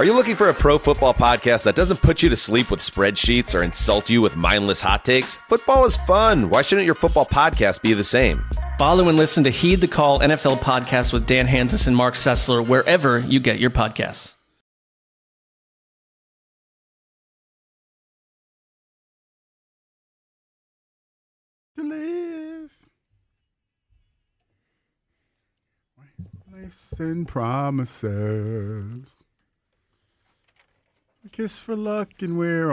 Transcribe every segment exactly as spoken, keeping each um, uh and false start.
Are you looking for a pro football podcast that doesn't put you to sleep with spreadsheets or insult you with mindless hot takes? Football is fun. Why shouldn't your football podcast be the same? Follow and listen to Heed the Call N F L podcast with Dan Hansis and Mark Sessler wherever you get your podcasts. To live. Listen promises. A kiss for luck and we're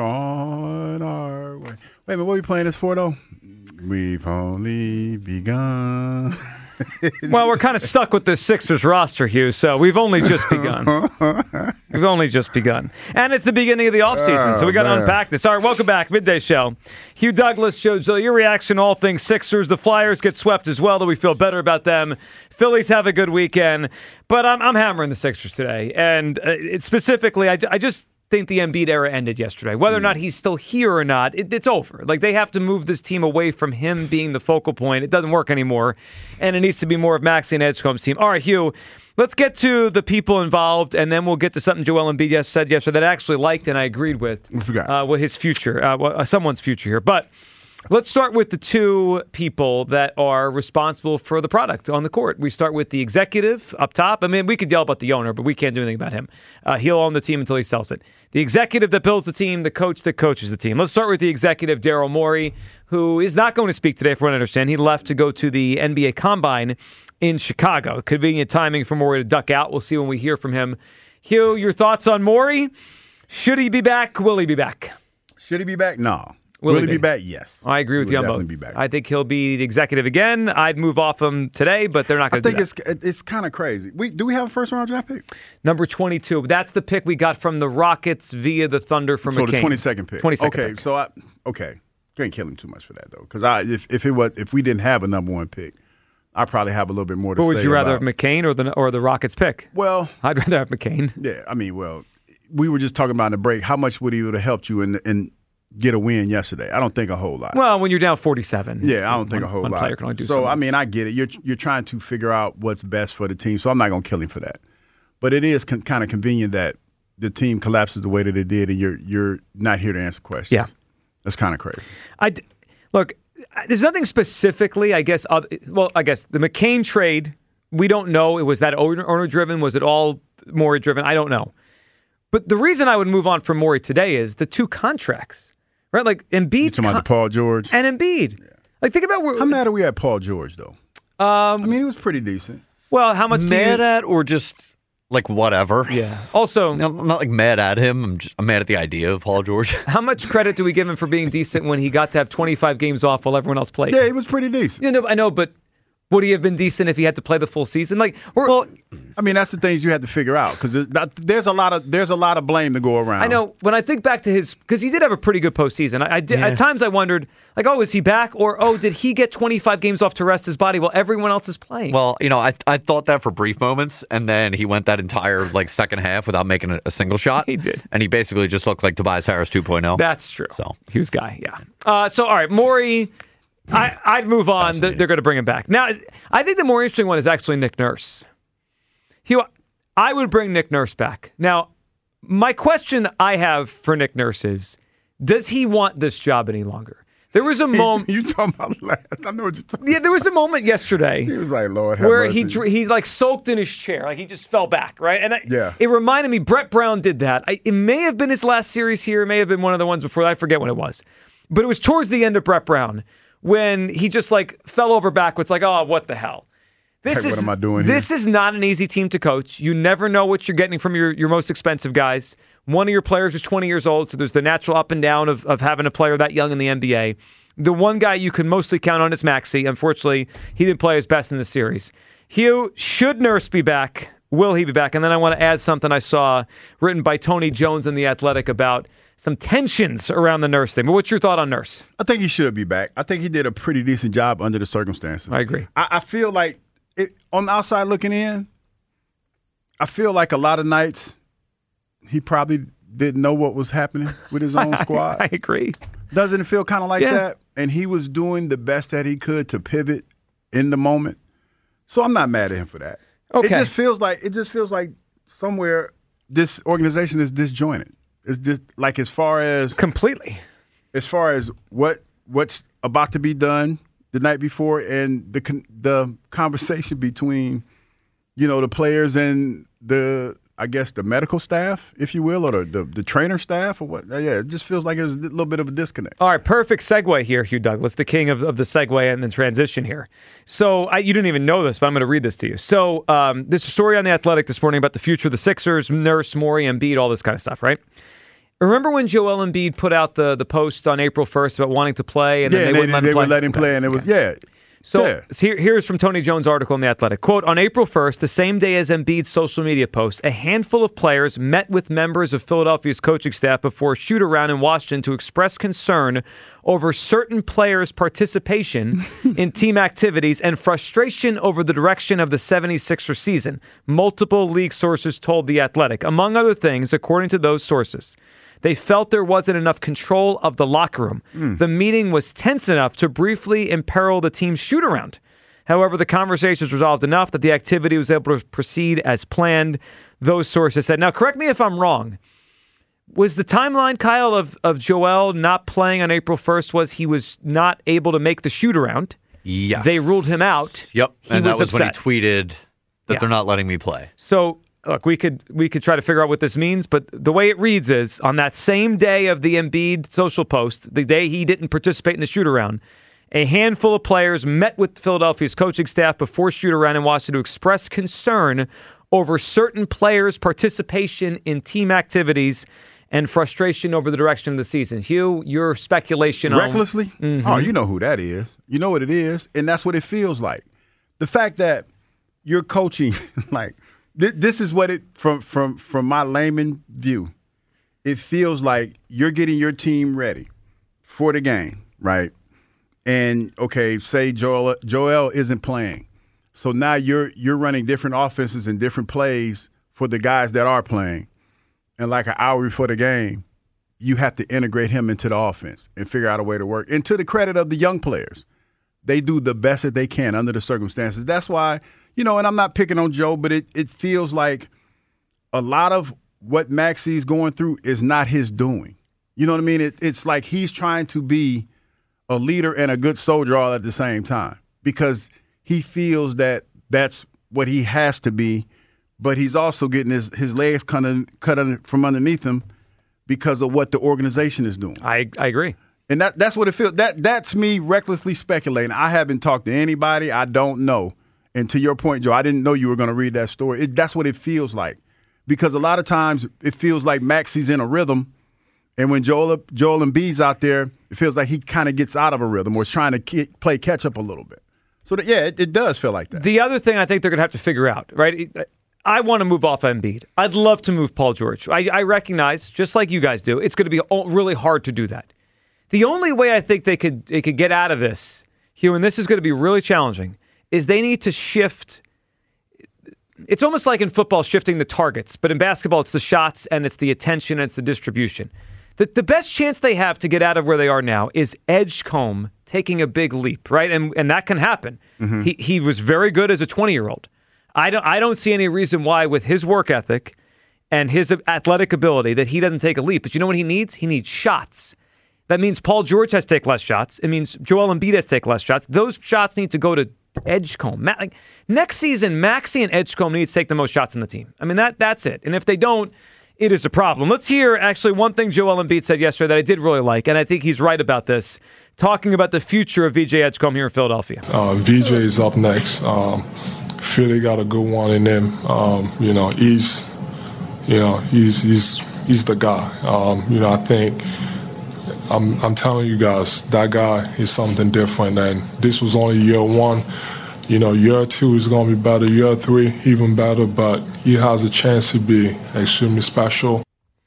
on our way. Wait a minute, what are we playing this for though? We've only begun. Well, we're kind of stuck with the Sixers roster, Hugh, so we've only just begun. We've only just begun. And it's the beginning of the offseason, so we got to man. unpack this. All right, welcome back. Midday Show. Hugh Douglas, Joe Gill, your reaction to all things Sixers. The Flyers get swept as well, though we feel better about them. Phillies have a good weekend. But I'm, I'm hammering the Sixers today. And uh, it, specifically, I, I just think the Embiid era ended yesterday. Whether or not he's still here or not, it, it's over. Like, they have to move this team away from him being the focal point. It doesn't work anymore, and it needs to be more of Maxey and Edgecombe's team. All right, Hugh, let's get to the people involved, and then we'll get to something Joel Embiid yes, said yesterday that I actually liked and I agreed with. What you got? Uh, what his future, uh, what, uh, someone's future here. But let's start with the two people that are responsible for the product on the court. We start with the executive up top. I mean, we could yell about the owner, but we can't do anything about him. Uh, he'll own the team until he sells it. The executive that builds the team, the coach that coaches the team. Let's start with the executive, Daryl Morey, who is not going to speak today, from what I understand. He left to go to the N B A Combine in Chicago. Convenient timing for Morey to duck out. We'll see when we hear from him. Hugh, your thoughts on Morey? Should he be back? Will he be back? Should he be back? No. Will Will, he he be? be? back? Yes. I agree with He you will on both. definitely be back. I think he'll be the executive again. I'd move off him today, but they're not I going to do think that. it's it's kind of crazy. We do we have a first round draft pick? Number twenty-two. That's the pick we got from the Rockets via the Thunder from So McCain. the twenty-second pick. twenty-second Okay, pick. so I okay, can't kill him too much for that though, because I if if it was if we didn't have a number one pick, I probably have a little bit more to But say. would you rather about, have McCain or the or the Rockets pick? Well, I'd rather have McCain. yeah, I mean, well, we were just talking about in the break. How much would he would have helped you in in get a win yesterday? I don't think a whole lot. Well, when you're down forty-seven. Yeah, I don't think one, a whole one lot. player can only do so, so I much. mean, I get it. You're you're trying to figure out what's best for the team, so I'm not going to kill him for that. But it is con- kind of convenient that the team collapses the way that it did, and you're you're not here to answer questions. Yeah. That's kind of crazy. I d- look. There's nothing specifically, I guess. Other, well, I guess the McCain trade. We don't know. Was that owner, owner driven? Was it all Morey driven? I don't know. But the reason I would move on from Morey today is the two contracts, right? Like Embiid's You talking about con- the Paul George? and Embiid. Like, think about where. How mad are we at Paul George though? Um, I mean, he was pretty decent. well, how much do mad you? at or just like whatever? Yeah. Also, I'm not like mad at him. I'm just I'm mad at the idea of Paul George. how much credit do we give him for being decent when he got to have twenty-five games off while everyone else played? Yeah, he was pretty decent. You know, I know, but would he have been decent if he had to play the full season? Like, we're, Well, I mean, that's the things you have to figure out because there's, there's a lot of there's a lot of blame to go around. I know when I think back to his, because he did have a pretty good postseason. I, I did, at times I wondered, like, oh, is he back, or oh, did he get twenty-five games off to rest his body while everyone else is playing? well, you know, I I thought that for brief moments, and then he went that entire like second half without making a, a single shot. He did. and he basically just looked like Tobias Harris two point oh. That's true. So. Hughes guy, yeah. Uh, so all right, Morey. I, I'd move on. They're, they're going to bring him back. Now, I think the more interesting one is actually Nick Nurse. Hugh, I would bring Nick Nurse back. Now, my question I have for Nick Nurse is, does he want this job any longer? There was a moment. you talking about last? I know what you're talking. Yeah, there was a moment yesterday. He was like, Lord, have where mercy. he dr- he like sulked in his chair, like he just fell back, right? And I, Yeah. it reminded me, Brett Brown did that. I, it may have been his last series here, it may have been one of the ones before. I forget when it was, but it was towards the end of Brett Brown when he just like fell over backwards, like, oh, what the hell? This Like, is what am I doing This here? is not an easy team to coach. You never know what you're getting from your your most expensive guys. One of your players is twenty years old, so there's the natural up and down of of having a player that young in the N B A. The one guy you can mostly count on is Maxey. Unfortunately, he didn't play his best in the series. Hugh, should Nurse be back? Will he be back? And then I want to add something I saw written by Tony Jones in The Athletic about some tensions around the Nurse thing. But what's your thought on Nurse? I think he should be back. I think he did a pretty decent job under the circumstances. I agree. I, I feel like it, on the outside looking in, I feel like a lot of nights he probably didn't know what was happening with his own squad. I agree. Doesn't it feel kind of like Yeah. that? And he was doing the best that he could to pivot in the moment. So I'm not mad at him for that. Okay. It just feels like it just feels like somewhere this organization is disjointed. It's just like as far as completely, as far as what what's about to be done the night before, and the the conversation between, you know, the players and the, I guess, the medical staff, if you will, or the, the, the trainer staff, or what? Yeah, it just feels like there's a little bit of a disconnect. All right, perfect segue here, Hugh Douglas, the king of, of the segue and the transition here. So I, you didn't even know this, but I'm going to read this to you. So um, there's a story on The Athletic this morning about the future of the Sixers, Nurse, Morey, Embiid, all this kind of stuff, right? Remember when Joel Embiid put out the, the post on April first about wanting to play, and yeah, then they, and wouldn't they, let him they play? would let him play, and it was, yeah. So yeah. here, here's from Tony Jones' article in The Athletic. Quote, on April first, the same day as Embiid's social media post, a handful of players met with members of Philadelphia's coaching staff before a shoot-around in Washington to express concern over certain players' participation in team activities and frustration over the direction of the seventy-sixers season, multiple league sources told The Athletic. Among other things, according to those sources, they felt there wasn't enough control of the locker room. Mm. The meeting was tense enough to briefly imperil the team's shoot-around. However, the conversations resolved enough that the activity was able to proceed as planned, those sources said. Now, correct me if I'm wrong. Was the timeline, Kyle, of, of Joel not playing on April first was he was not able to make the shoot-around? Yes. They ruled him out. Yep, he and was that was upset. when he tweeted that Yeah. they're not letting me play. So... Look, we could we could try to figure out what this means, but the way it reads is, on that same day of the Embiid social post, the day he didn't participate in the shoot-around, a handful of players met with Philadelphia's coaching staff before shoot-around in Washington to express concern over certain players' participation in team activities and frustration over the direction of the season. Hugh, your speculation Recklessly? on... Mm-hmm. Oh, you know who that is. You know what it is, and that's what it feels like. The fact that you're coaching, like... This is what it, from from from my layman view, it feels like you're getting your team ready for the game, right? And okay, say Joel Joel isn't playing, so now you're you're running different offenses and different plays for the guys that are playing, and like an hour before the game, you have to integrate him into the offense and figure out a way to work. And to the credit of the young players, they do the best that they can under the circumstances. That's why. You know, and I'm not picking on Joe, but it, it feels like a lot of what Maxi's going through is not his doing. You know what I mean? It, it's like he's trying to be a leader and a good soldier all at the same time because he feels that that's what he has to be, but he's also getting his, his legs cut, cut under, from underneath him because of what the organization is doing. I, I agree. And that that's what it feels. That, that's me recklessly speculating. I haven't talked to anybody. I don't know. And to your point, Joe, I didn't know you were going to read that story. It, that's what it feels like. Because a lot of times it feels like Maxi's in a rhythm, and when Joel, Joel Embiid's out there, it feels like he kind of gets out of a rhythm or is trying to ke- play catch-up a little bit. So, that, yeah, it, it does feel like that. The other thing I think they're going to have to figure out, right, I want to move off Embiid. I'd love to move Paul George. I, I recognize, just like you guys do, it's going to be really hard to do that. The only way I think they could they could get out of this, Hugh, and this is going to be really challenging, is they need to shift. It's almost like in football shifting the targets, but in basketball it's the shots and it's the attention and it's the distribution. The, the best chance they have to get out of where they are now is Edgecombe taking a big leap, right? And and that can happen. Mm-hmm. He he was very good as a twenty-year-old. I don't I don't see any reason why with his work ethic and his athletic ability that he doesn't take a leap. But you know what he needs? He needs shots. That means Paul George has to take less shots. It means Joel Embiid has to take less shots. Those shots need to go to Edgecombe. Ma- like, next season, Maxey and Edgecombe need to take the most shots in the team. I mean, that that's it. And if they don't, it is a problem. Let's hear actually one thing Joel Embiid said yesterday that I did really like, and I think he's right about this, talking about the future of V J Edgecombe here in Philadelphia. Uh, V J is up next. Um, Philly got a good one in him. Um, you know, he's, you know, he's he's he's the guy. Um, you know, I think. I'm, I'm telling you guys, that guy is something different. And this was only year one. You know, year two is going to be better. Year three, even better. But he has a chance to be extremely special.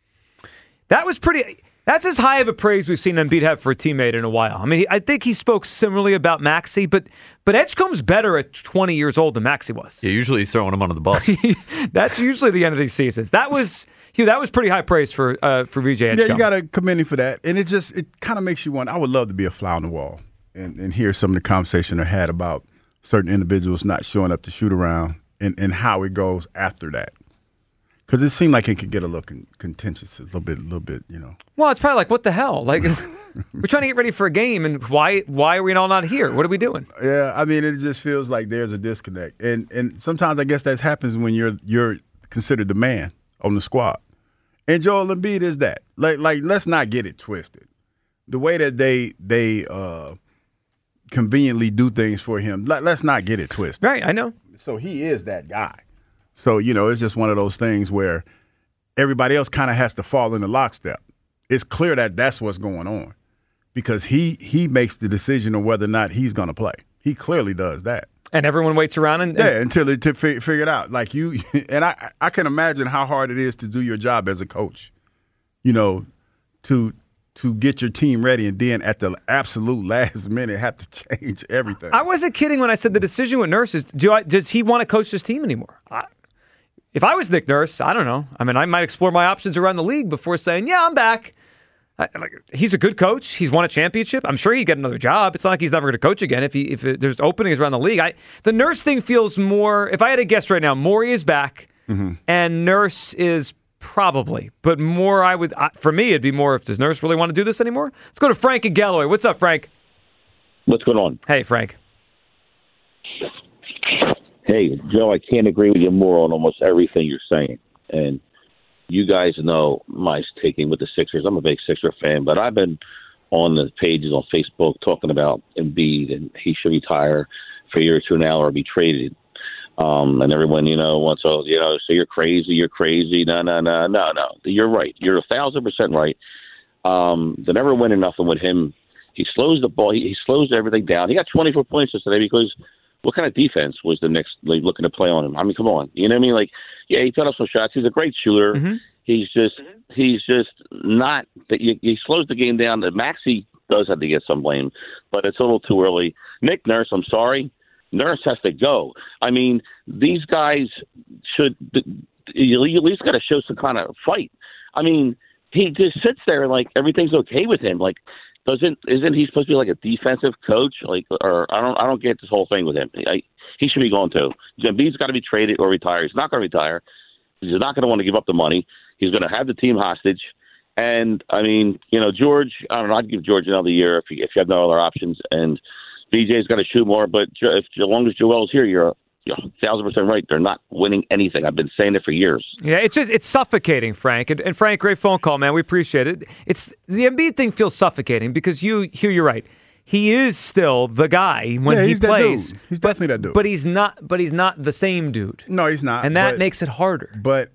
That was pretty. That's as high of a praise we've seen Embiid have for a teammate in a while. I mean, he, I think he spoke similarly about Maxey, but but Edgecombe's better at twenty years old than Maxey was. Yeah, usually he's throwing him under the bus. That's usually the end of these seasons. That was. Hugh, that was pretty high praise for uh, for V J Edgecombe. Yeah, you got to commend him for that. And it just, it kind of makes you wonder. I would love to be a fly on the wall and, and hear some of the conversation I had about certain individuals not showing up to shoot around and, and how it goes after that. Because it seemed like it could get a little con- contentious, a little bit, a little bit, you know. Well, it's probably like, what the hell? Like, we're trying to get ready for a game, and why why are we all not here? What are we doing? Yeah, I mean, it just feels like there's a disconnect, and and sometimes I guess that happens when you're you're considered the man on the squad, and Joel Embiid is that. Like like let's not get it twisted. The way that they they uh, conveniently do things for him, let, let's not get it twisted. Right, I know. So he is that guy. So, you know, it's just one of those things where everybody else kind of has to fall in the lockstep. It's clear that that's what's going on because he he makes the decision on whether or not he's going to play. He clearly does that. And everyone waits around and, and yeah, until it to fi- figure it out. Like you, and I, I can imagine how hard it is to do your job as a coach. You know, to to get your team ready and then at the absolute last minute have to change everything. I wasn't kidding when I said the decision with Nurse is, do I, does he want to coach this team anymore? I, if I was Nick Nurse, I don't know. I mean, I might explore my options around the league before saying, yeah, I'm back. I, like, he's a good coach. He's won a championship. I'm sure he'd get another job. It's not like he's never going to coach again if he if it, there's openings around the league. I, the Nurse thing feels more, if I had to guess right now, Morey is back mm-hmm. and Nurse is probably. But more I would, uh, for me, it'd be more if does Nurse really want to do this anymore? Let's go to Frank and Galloway. What's up, Frank? What's going on? Hey, Frank. Hey, Joe, I can't agree with you more on almost everything you're saying. And you guys know my taking with the Sixers. I'm a big Sixer fan, but I've been on the pages on Facebook talking about Embiid and he should retire for a year or two now or be traded. Um, and everyone, you know, wants to, you know, say you're crazy, you're crazy. No, no, no, no, no. You're right. You're a thousand percent right. Um, they're never winning nothing with him. He slows the ball. He, he slows everything down. He got twenty-four points yesterday because what kind of defense was the next like, looking to play on him? I mean, come on. You know what I mean? Like, yeah, he got up some shots. He's a great shooter. Mm-hmm. He's just, he's just not, he, he slows the game down. Maxey does have to get some blame, but it's a little too early. Nick Nurse, I'm sorry. Nurse has to go. I mean, these guys should, you at least got to show some kind of fight. I mean, he just sits there like everything's okay with him. Like, doesn't isn't he supposed to be like a defensive coach? Like, or I don't I don't get this whole thing with him. I, he should be going too. Embiid's got to be traded or retire. He's not going to retire. He's not going to want to give up the money. He's going to have the team hostage. And I mean, you know, George. I don't know. I'd give George another year if you, if you have no other options. And B J's got to shoot more. But if, as long as Joel's here, you're you're a thousand percent right. They're not winning anything. I've been saying it for years. Yeah, it's just it's suffocating, Frank. And, and Frank, great phone call, man. We appreciate it. It's the Embiid thing feels suffocating because you, Hugh, you're right. He is still the guy when yeah, he he's plays. That dude. He's but, definitely that dude. But he's not. But he's not the same dude. No, he's not. And that but, makes it harder. But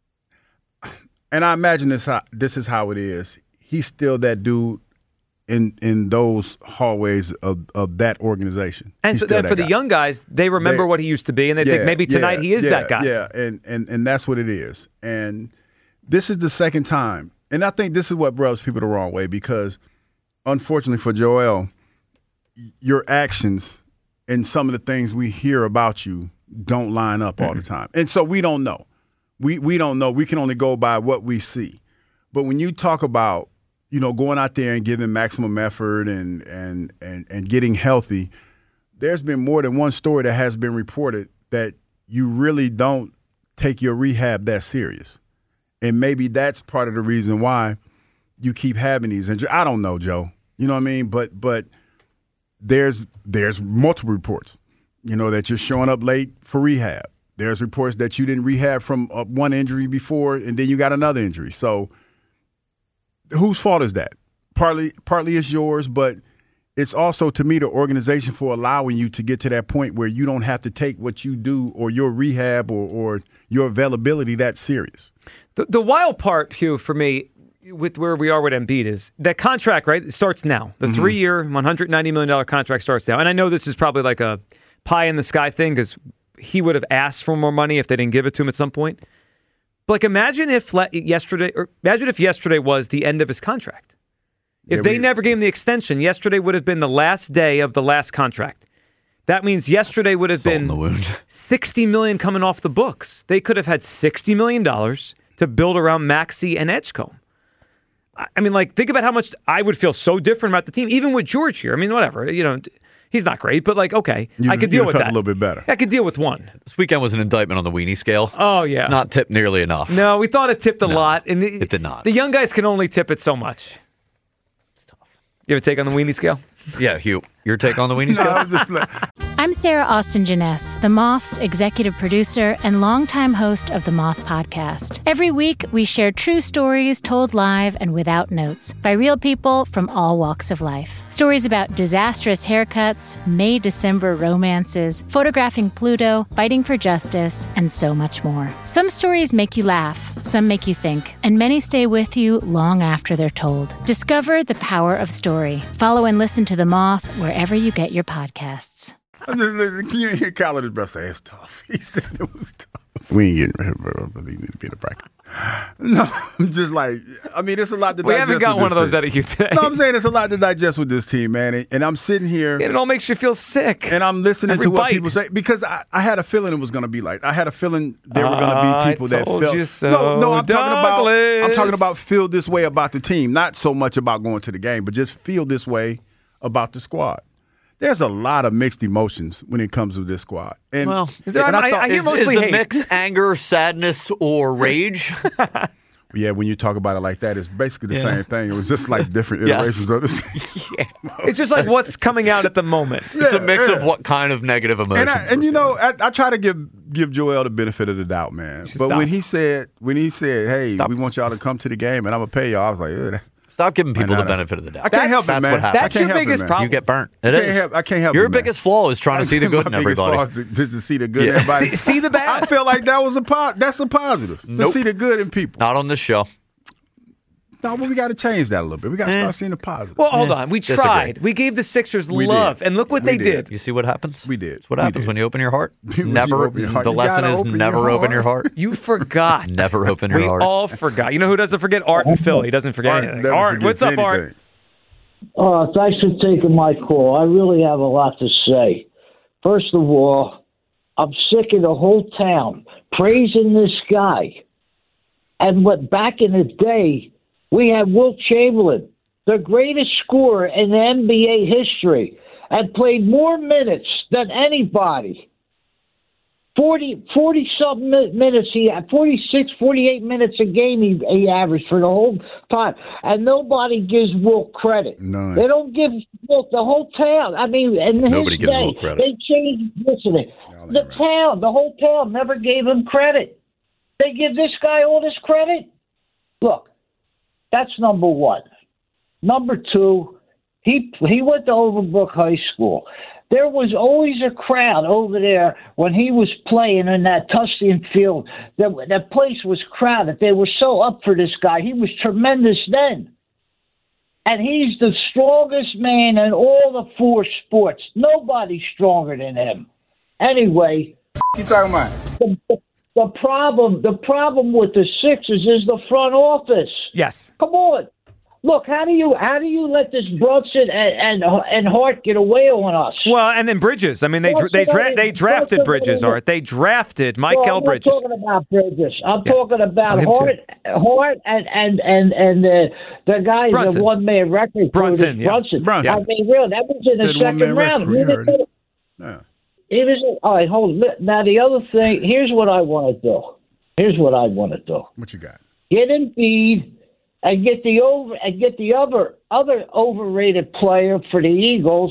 and I imagine this how this is how it is. He's still that dude in in those hallways of, of that organization. And He's so then for guy. the young guys, they remember they, what he used to be, and they yeah, think maybe tonight yeah, he is yeah, that guy. Yeah, and, and and that's what it is. And this is the second time. And I think this is what rubs people the wrong way because, unfortunately for Joel, your actions and some of the things we hear about you don't line up all the time. And so we don't know. We we don't know. We can only go by what we see. But when you talk about, you know, going out there and giving maximum effort and and and and getting healthy, there's been more than one story that has been reported that you really don't take your rehab that serious. And maybe that's part of the reason why you keep having these injuries. I don't know, Joe. You know what I mean? But but there's there's multiple reports, you know, that you're showing up late for rehab. There's reports that you didn't rehab from uh, one injury before and then you got another injury. So whose fault is that? Partly partly it's yours, but it's also, to me, the organization for allowing you to get to that point where you don't have to take what you do or your rehab or, or your availability that serious. The, the wild part, Hugh, for me, with where we are with Embiid is that contract, right? It starts now. The mm-hmm. three-year, one hundred ninety million dollars contract starts now. And I know this is probably like a pie-in-the-sky thing because he would have asked for more money if they didn't give it to him at some point. But like, imagine if le- yesterday, or imagine if yesterday was the end of his contract. If yeah, they we, never gave him the extension, yesterday would have been the last day of the last contract. That means yesterday would have been sixty million dollars coming off the books. They could have had sixty million dollars to build around Maxey and Edgecombe. I mean, like, think about how much I would feel so different about the team, even with George here. I mean, whatever, you know, He's not great, but like, okay, You, I could deal you with felt that. a little bit better. I could deal with one. This weekend was an indictment on the weenie scale. Oh, yeah. It's not tipped nearly enough. No, we thought it tipped a No, lot. and it, it did not. The young guys can only tip it so much. It's tough. You ever take on the weenie scale? Yeah, Hugh, your take on the weenie No, scale? I was just like, I'm Sarah Austin Janess, The Moth's executive producer and longtime host of The Moth Podcast. Every week, we share true stories told live and without notes by real people from all walks of life. Stories about disastrous haircuts, May-December romances, photographing Pluto, fighting for justice, and so much more. Some stories make you laugh, some make you think, and many stay with you long after they're told. Discover the power of story. Follow and listen to The Moth wherever you get your podcasts. I'm just listening. Can you hear Khaled breath say it's tough? He said it was tough. We ain't getting rid of it. He need to be in the bracket. No, I'm just like, I mean, it's a lot to We digest. haven't got with one of this those team. out of you today. No, I'm saying it's a lot to digest with this team, man. And, and I'm sitting here. And it all makes you feel sick. And I'm listening Every to what bite. people say because I, I had a feeling it was going to be like I had a feeling there were going to I be people that told felt you so, no no I'm talking about I'm Douglas. talking about feel this way about the team, not so much about going to the game, but just feel this way about the squad. There's a lot of mixed emotions when it comes to this squad. And, Well, Is there- and I- I hear Is, mostly is the hate. mix anger, sadness, or rage? yeah, when you talk about it like that, it's basically the Yeah. same thing. It was just like different Yes. iterations of the It's just like what's coming out at the moment. It's a mix yeah. of what kind of negative emotions. And, I, and we're you know, feeling. I, I try to give give Joel the benefit of the doubt, man. But stop. when he said when he said, "Hey, Stop. we want y'all to come to the game, and I'm gonna pay y'all," I was like, Ugh. Stop giving people I the know. benefit of the doubt. I can't help it, That's man. what happens. That's I can't your help it, biggest man. problem. You get burnt. It I can't is. help- I can't help Your it, man. biggest flaw is trying to see the good in My biggest everybody. flaw is to, to see the good in Yeah. everybody. See, see the bad. I feel like that was a po- that's a positive. To Nope. see the good in people. Not on this show. No, but we got to change that a little bit. We got to Eh. start seeing the positive. Well, hold on. We Disagree. tried. We gave the Sixers We love, did. and look what We they did. did. You see what happens? We did. It's what We happens did. when you open your heart. When you Never. open your heart. The You lesson gotta is open your never open your heart. heart. You forgot. Never open your we heart. all forgot. You know who doesn't forget? Art in Philly. He doesn't forget Art anything. never Art, forgets what's up, Art? anything. Uh, thanks for taking my call. I really have a lot to say. First of all, I'm sick of the whole town praising this guy. And what back in the day, we had Wilt Chamberlain, the greatest scorer in N B A history, and played more minutes than anybody. forty, forty-something minutes, he had forty-six, forty-eight minutes a game he, he averaged for the whole time. And nobody gives Wilt credit. None. They don't give Wilt the whole town. I mean, in Nobody his gives day, Wilt credit. they changed, listen, ain't the right. town, the whole town never gave him credit. They give this guy all this credit? Look, that's number one. Number two, he he went to Overbrook High School. There was always a crowd over there when he was playing in that Tustin field. The, the place was crowded. They were so up for this guy. He was tremendous then. And he's the strongest man in all the four sports. Nobody's stronger than him. Anyway, You talking about? the, the, the problem the problem with the Sixers is the front office. Yes. Come on. Look, how do you how do you let this Brunson and and, and Hart get away on us? Well, and then Bridges. I mean, they Well, they dra- somebody- they drafted somebody- Bridges, Art. They drafted No, Michael I'm Bridges. not talking about Bridges. I'm Yeah. talking about Oh, him Hart, Hart, and and and and the the guy, Brunson. the one man record. Brunson, yeah. Brunson. Brunson. I mean, really, that was in the Did second one-man round. record, He you didn't heard do- Yeah. He was all right. Hold on. Now the other thing. Here's what I want to do. Here's what I want to do. What you got? Get Embiid and get the over and get the other other overrated player for the Eagles,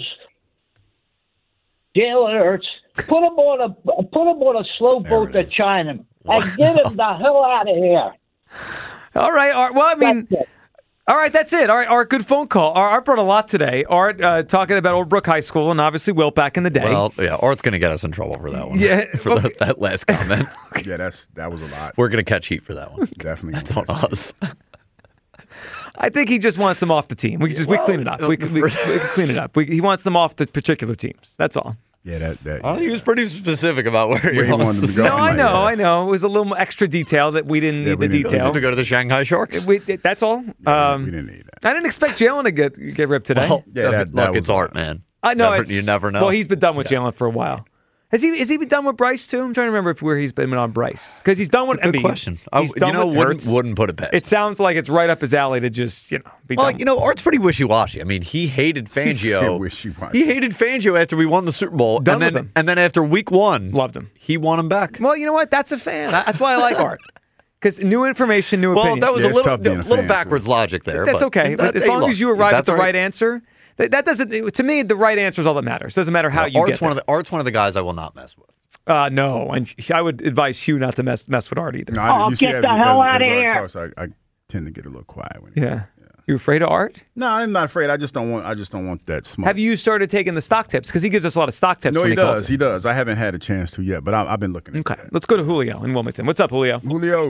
Jalen Hurts. Put him on a put him on a slow boat to China and get him the hell out of here. All right, Art. Well, I mean, That's it. all right, that's it. All right, Art, good phone call. Art, Art brought a lot today. Art uh, talking about Old Brook High School and obviously Wilt back in the day. Well, yeah, Art's going to get us in trouble for that one. Yeah, for okay. that, that last comment. Yeah, that's that was a lot. We're going to catch heat for that one. Definitely. That's on us. I think he just wants them off the team. We can just we Well, clean it up. We can, we, we can clean it up. We, he wants them off the particular teams. That's all. Yeah, that that. I think he was pretty specific about where, Where he wants wanted to to go. send No, Oh, I my know, God. I know. It was a little extra detail that we didn't Yeah, need we the didn't- detail. to go to the Shanghai Sharks. We, that's all. Yeah, um, we didn't need that. I didn't expect Jalen to get get ripped today. Well, Yeah, that- look, that it's was- Art, man. I know Never- it's, you never know. Well, he's been done with Jalen for a while. Has he is he been done with Bryce too? I'm trying to remember if where he's been on Bryce because he's done with. Good I mean, question. I, he's you done know, with wouldn't, Hurts. wouldn't put it past. It sounds like it's right up his alley to just you know be well, done. you know, Art's pretty wishy-washy. I mean, he hated Fangio. wishy-washy. He hated Fangio after we won the Super Bowl, Done and then with him. and then after week one, Loved him. He won him back. Well, you know what? That's a fan. That's why I like Art. Because new information, new Well, opinions. that was Yeah, a it's little tough being a little fan, backwards so. logic there. That's but okay. that- as hey, long look, as you arrive at that's the all right answer, that, that doesn't. To me, the right answer is all that matters. Doesn't matter how you Art's get one there. of the Art's one of the guys I will not mess with. Uh, no, and I would advise Hugh not to mess mess with Art either. No, I, Oh, you see, get as- the as- hell as outta Art here. talks, I, I tend to get a little quiet. When he, Yeah. You afraid of Art? No, I'm not afraid. I just don't want. I just don't want that smoke. Have you started taking the stock tips? Because he gives us a lot of stock tips. No, when he he calls does. in. He does. I haven't had a chance to yet, but I, I've been looking at Okay, that. let's go to Julio in Wilmington. What's up, Julio? Julio.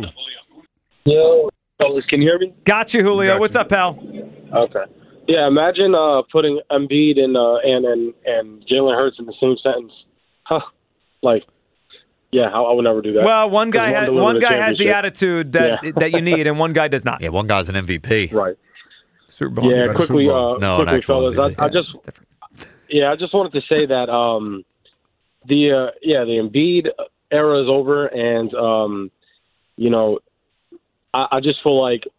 Yo, fellas, can you hear me? Got you, Julio. Got What's you. up, pal? Okay. Yeah, imagine uh, putting Embiid and uh, and and and Jalen Hurts in the same sentence. Huh? Like, yeah, I, I would never do that. Well, one guy 'Cause has delivered one a guy has the championship. attitude that Yeah. that you need, and one guy does not. Yeah, one guy's an M V P. Right. Super Bowl. Yeah, got a quickly, Super Bowl. uh, No, an quickly, actual fellas. M V P. I, I just, It's different. yeah, I just wanted to say that, um, the uh, yeah, the Embiid era is over, and um, you know, I, I just feel like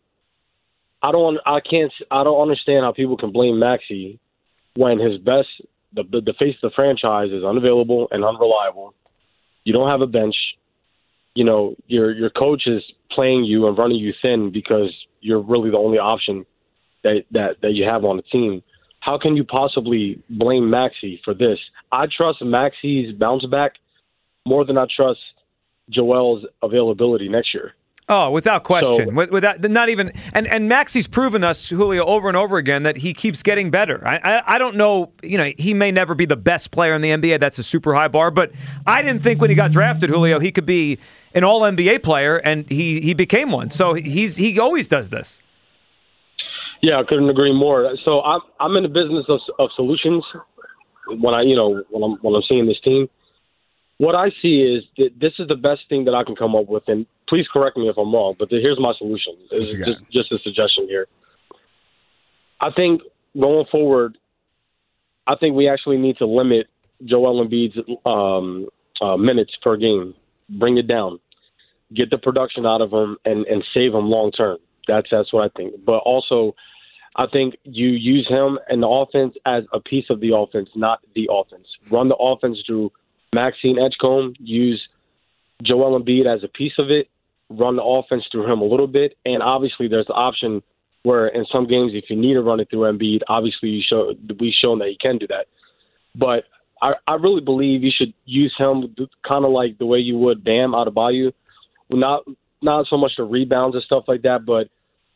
I don't, I can't, I don't understand how people can blame Maxey when his best, the the, the face of the franchise is unavailable and unreliable. You don't have a bench. You know, your your coach is playing you and running you thin because you're really the only option that that, that you have on the team. How can you possibly blame Maxey for this? I trust Maxey's bounce back more than I trust Joel's availability next year. Oh, without question. So- With, without not even and and Maxey's proven us, Julio, over and over again that he keeps getting better. I, I I don't know, you know, he may never be the best player in the N B A. That's a super high bar, but I didn't think when he got drafted, Julio, he could be an all N B A player, and he he became one. So he's he always does this. Yeah, I couldn't agree more. So I'm I'm in the business of of solutions. When I you know when I'm when I'm seeing this team, what I see is that this is the best thing that I can come up with. And please correct me if I'm wrong, but here's my solution. It's you got? just just a suggestion here. I think going forward, I think we actually need to limit Joel Embiid's um, uh, minutes per game. Bring it down, get the production out of him, and and save him long term. That's that's what I think. But also, I think you use him and the offense as a piece of the offense, not the offense. Run the offense through Maxine Edgecombe. Use Joel Embiid as a piece of it. Run the offense through him a little bit. And obviously, there's the option where in some games, if you need to run it through Embiid, obviously you show we've shown that he can do that. But I, I really believe you should use him kind of like the way you would Bam Adebayo. Not not so much the rebounds and stuff like that, but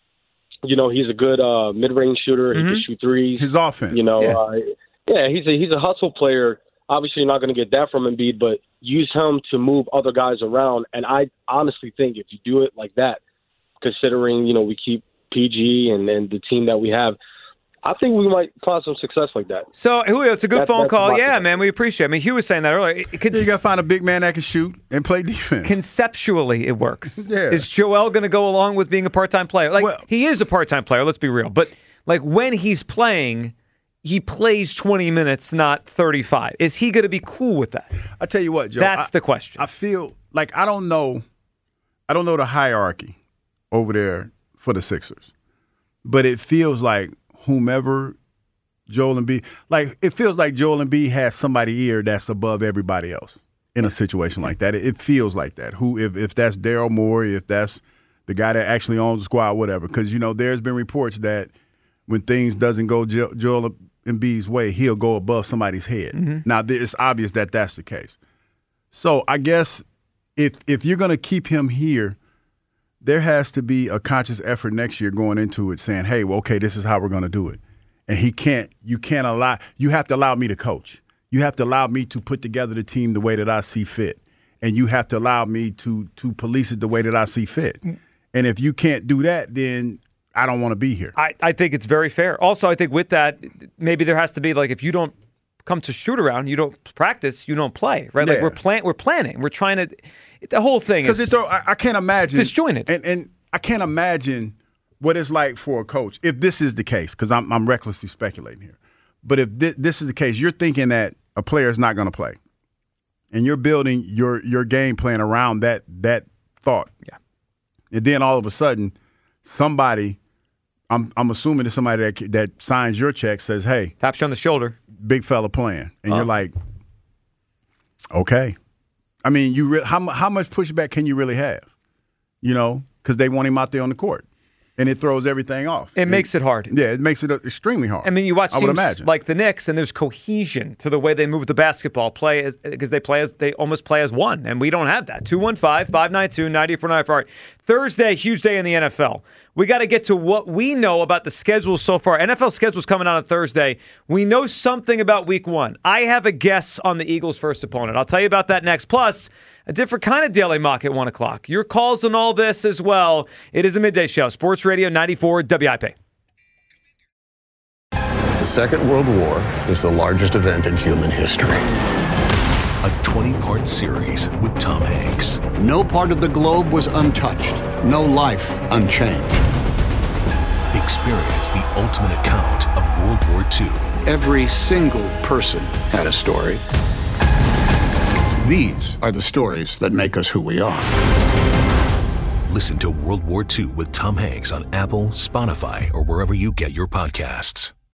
you know he's a good uh, mid-range shooter. Mm-hmm. He can shoot threes. His offense. You know, Yeah. uh, yeah, he's a he's a hustle player. Obviously, you're not going to get that from Embiid, but use him to move other guys around. And I honestly think if you do it like that, considering you know we keep P G and, and the team that we have, I think we might find some success like that. So Julio, it's a good That- phone that's call. my Yeah, opinion. man, we appreciate it. I mean, Hugh was saying that earlier. It could, You got to find a big man that can shoot and play defense. conceptually, it works. Yeah. Is Joel going to go along with being a part-time player? Like Well- he is a part-time player. Let's be real. But like when he's playing, he plays twenty minutes, not thirty-five. Is he going to be cool with that? I tell you what, Joe. That's I- the question. I feel like I don't know, I don't know the hierarchy over there for the Sixers, but it feels like whomever Joel Embiid, like it feels like Joel Embiid has somebody here that's above everybody else in a situation like that. It, it feels like that. Who, if if that's Daryl Morey, if that's the guy that actually owns the squad, whatever. Because you know, there's been reports that when things doesn't go jo- Joel Embiid's way, he'll go above somebody's head. Mm-hmm. Now, it's obvious that that's the case. So I guess if if you're going to keep him here, there has to be a conscious effort next year going into it saying, hey, well, okay, this is how we're going to do it. And he can't, you can't allow, you have to allow me to coach. You have to allow me to put together the team the way that I see fit. And you have to allow me to to police it the way that I see fit. And if you can't do that, then I don't want to be here. I, I think it's very fair. Also, I think with that, maybe there has to be like if you don't come to shoot around, you don't practice, you don't play, right? Like Yeah. we're plan, we're planning, we're trying to. The whole thing is Because I, I can't imagine disjointed. and, and I can't imagine what it's like for a coach if this is the case. Because I'm I'm recklessly speculating here, but if thi- this is the case, you're thinking that a player is not going to play, and you're building your your game plan around that that thought. Yeah. And then all of a sudden, somebody, I'm I'm assuming it's somebody that that signs your check says, "Hey, taps you on the shoulder, big fella playing," and uh. you're like, "Okay." I mean, you re- how how much pushback can you really have? You know, because they want him out there on the court. And it throws everything off. It, it makes it hard. Yeah, it makes it extremely hard. I mean, you watch I would teams imagine. like the Knicks, and there's cohesion to the way they move the basketball, play as because they play as they almost play as one, and we don't have that. two one five, five nine two, nine four nine four. Thursday, huge day in the N F L. We got to get to what we know about the schedule so far. N F L schedule's coming out on Thursday. We know something about Week One. I have a guess on the Eagles' first opponent. I'll tell you about that next. Plus, a different kind of Daily Mock at one o'clock. Your calls on all this as well. It is the Midday Show, Sports Radio ninety-four W I P. The Second World War is the largest event in human history. A twenty-part series with Tom Hanks. No part of the globe was untouched. No life unchanged. Experience the ultimate account of World War Two. Every single person had a story. These are the stories that make us who we are. Listen to World War Two with Tom Hanks on Apple, Spotify, or wherever you get your podcasts.